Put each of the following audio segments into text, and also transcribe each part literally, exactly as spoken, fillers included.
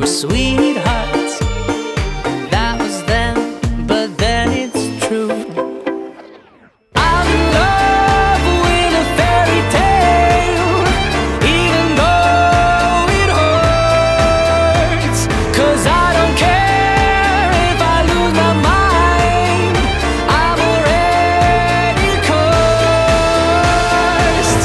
sweetheart. That was then, but then it's true. I'm in love with a fairy tale, even though it hurts. 'Cause I don't care if I lose my mind, I'm already cursed.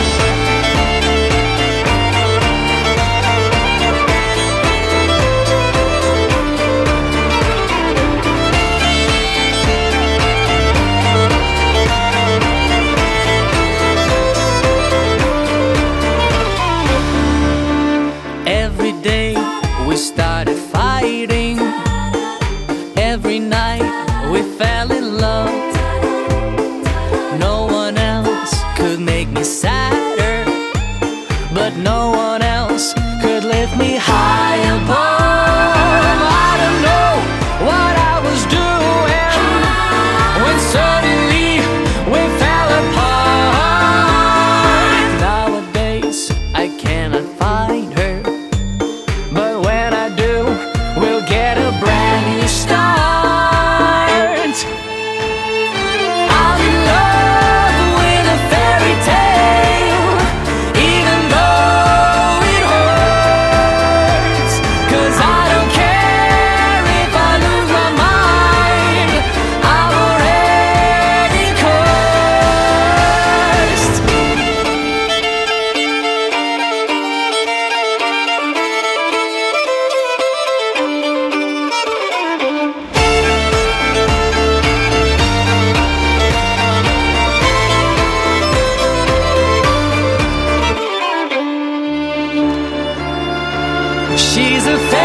Every day we started fighting. Every night we fell in love. No one else could make me sadder, but no one else could lift me high above. I don't know what I was doing when suddenly we fell apart. Nowadays I cannot find her, but when I do, we'll get a brand new start. I'm in love with a fairy tale, even though it hurts. 'Cause I don't care if I lose my mind, I'm already cursed. She's a